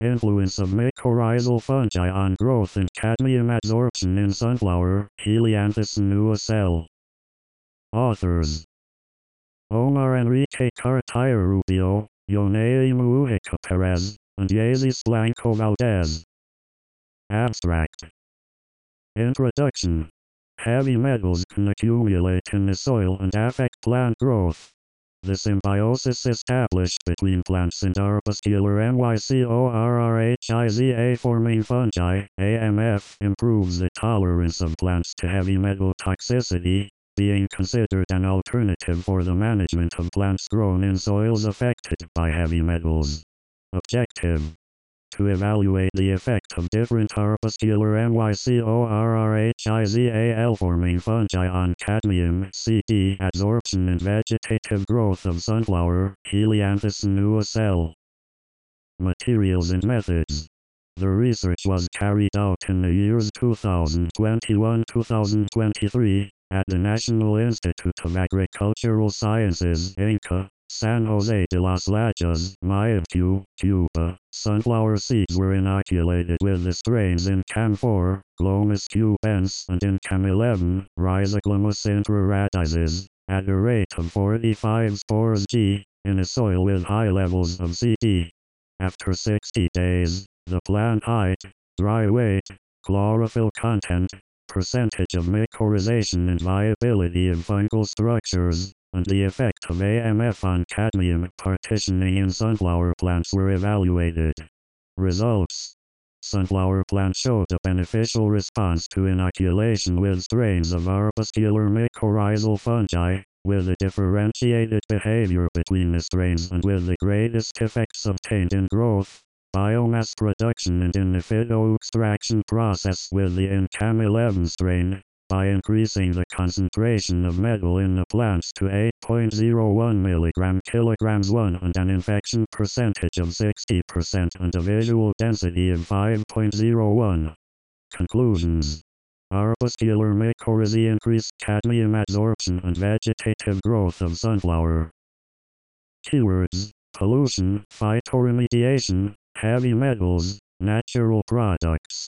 Influence of mycorrhizal fungi on growth and cadmium adsorption in sunflower, Helianthus annua cell. Authors: Omar Enrique Carretilla Rubio, Yonei Mujica Perez, and Yazis Blanco Valdez. Abstract. Introduction. Heavy metals can accumulate in the soil and affect plant growth. The symbiosis established between plants and arbuscular mycorrhiza-forming fungi, AMF, improves the tolerance of plants to heavy metal toxicity, being considered an alternative for the management of plants grown in soils affected by heavy metals. Objective: to evaluate the effect of different arbuscular mycorrhiza-forming fungi on cadmium (CD) adsorption and vegetative growth of sunflower, Helianthus annua cell. Materials and methods. The research was carried out in the years 2021-2023 at the National Institute of Agricultural Sciences, INCA, San Jose de las Lajas, Mayabeque, Cuba. Sunflower seeds were inoculated with the strains in Cam4, Glomus cubens, and in Cam11, Rhizoglomus intraradices, at a rate of 45 spores g, in a soil with high levels of CD. After 60 days, the plant height, dry weight, chlorophyll content, percentage of mycorrhization and viability of fungal structures, and the effect of AMF on cadmium partitioning in sunflower plants were evaluated. Results: sunflower plants showed a beneficial response to inoculation with strains of arbuscular mycorrhizal fungi, with a differentiated behavior between the strains and with the greatest effects obtained in growth, biomass production and in the phytoextraction process with the Cam11 strain, by increasing the concentration of metal in the plants to 8.01 mg/kg and an infection percentage of 60% and a visual density of 5.01. Conclusions: arbuscular mycorrhizae increased cadmium adsorption and vegetative growth of sunflower. Keywords: pollution, phytoremediation, heavy metals, natural products.